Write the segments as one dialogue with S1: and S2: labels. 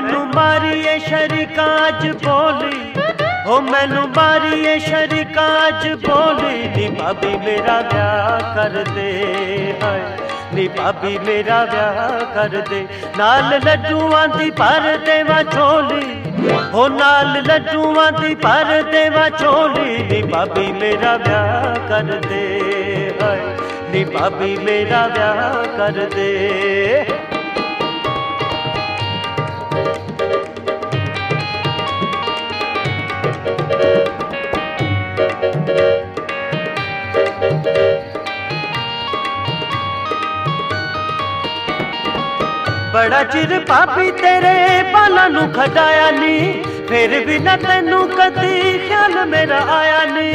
S1: मैनू मारिए शरीकां च बोली, ओ मैनू मारिए शरीकां च बोली, नी भाभी मेरा ब्याह कर दे, हाय नी भाभी मेरा ब्याह कर दे। नाल लड्डूआं दी भर देवां झोली, ओ नाल लड्डूआं दी भर देवां झोली, नी भाभी मेरा ब्याह कर दे, हाय नी भाभी मेरा ब्याह कर दे। बड़ा चिर भाभी तेरे बालां नू खटाया नी, फिर भी ना तैनू कदी ख्याल मेरा आया नी।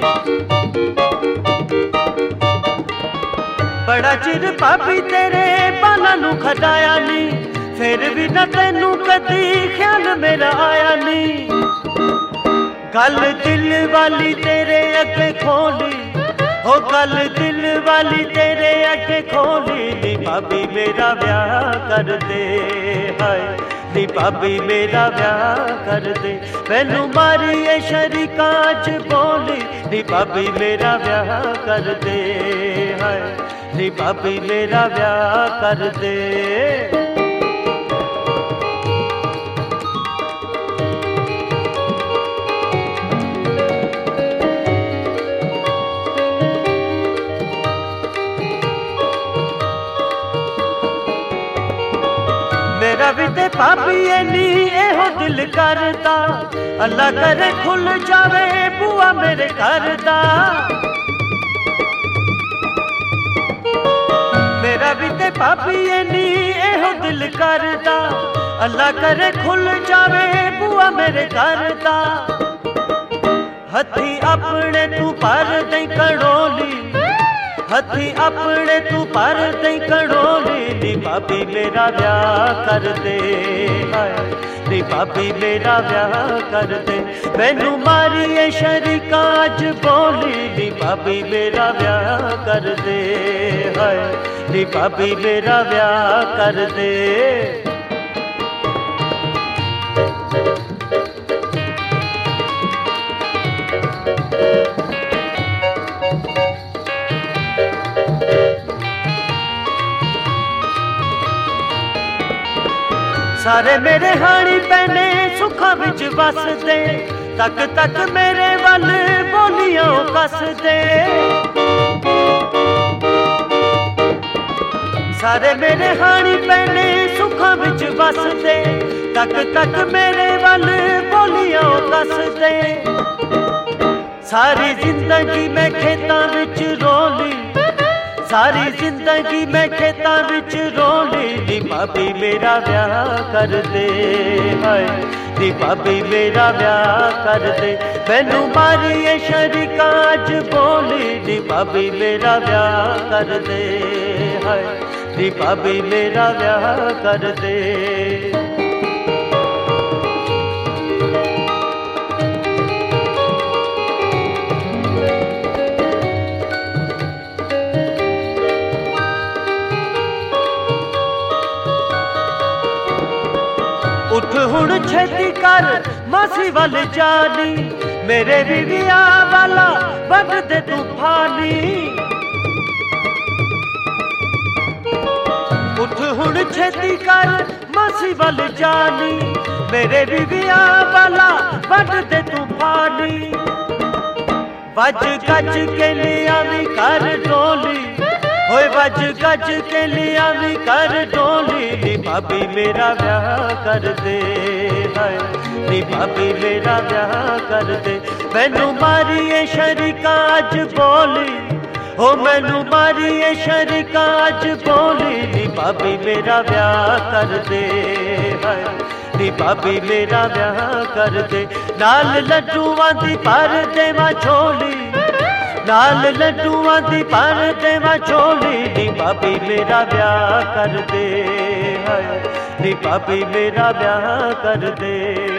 S1: बड़ा चिर भाभी तेरे बालां नू खटाया नी, फिर भी ना तैनू कदी ख्याल मेरा आया नी। गल दिल वाली तेरे अगे खोली, ओ गल दिल वाली तेरे अगे खोली, नी भाभी मेरा ब्याह कर दे, हाय नी भाभी मेरा ब्याह कर दे। मैनू मारिए शरीकां च बोली, नी भाभी मेरा ब्याह कर दे, हाय नी भाभी मेरा ब्याह कर दे। मेरा भी ते भाभी नी एहो दिल करदा, अल्लाह करे खुल जावे बुआ मेरे घर दा। मेरा भी ते भाभी नी एहो दिल करदा, अल्लाह करे खुल जावे बुआ मेरे घर दा। हथी अपने तू भर दई कड़ोली, हथी अपने तू भर दई कड़ोली, नी भाभी मेरा ब्याह कर दे, हाय नी भाभी मेरा ब्याह कर दे। मैनू मारिए शरीकां च बोली, नी भाभी मेरा ब्याह कर दे, हाय नी भाभी मेरा ब्याह कर दे। सारे मेरे हाणी पैने सुखा विच वसदे, तक तक मेरे वल बोलियां कसदे। सारे मेरे हाणी पैने सुखा विच वसदे, तक तक मेरे वल बोलियां कसदे। सारी जिंदगी मैं खेतां विच रोली, सारी जिंदगी मैं खेतां विच रोली, नी भाभी मेरा ब्याह कर दे, हाय नी भाभी मेरा ब्याह कर दे। मैनू मारिए शरीकां च बोली, नी भाभी मेरा ब्याह कर दे, हाय नी भाभी मेरा ब्याह कर दे। उठ हुण छेती कर मासी वल जानी, मेरे भी विआह वाला वट दे तूफानी। उठ हुण छेती कर मासी वल जानी, मेरे भी विआह वाला वट दे तूफानी। वज गज के लिया भी कर डोली, होए वज गज के लिया भी कर डोली, नी भाभी मेरा ब्याह कर दे, हाय नी भाभी मेरा ब्याह कर दे। मैनू मारिए शरीकां च बोली, ओ मैनू मारिए शरीकां च बोली, नी भाभी मेरा ब्याह कर दे, हाय नी भाभी मेरा ब्याह कर दे। नाल लड्डूआं दी भर देवां झोली, नाल लड्डूआं दी भर देवां झोली, नी भाभी मेरा ब्याह कर दे, हाय नी भाभी मेरा ब्याह कर दे।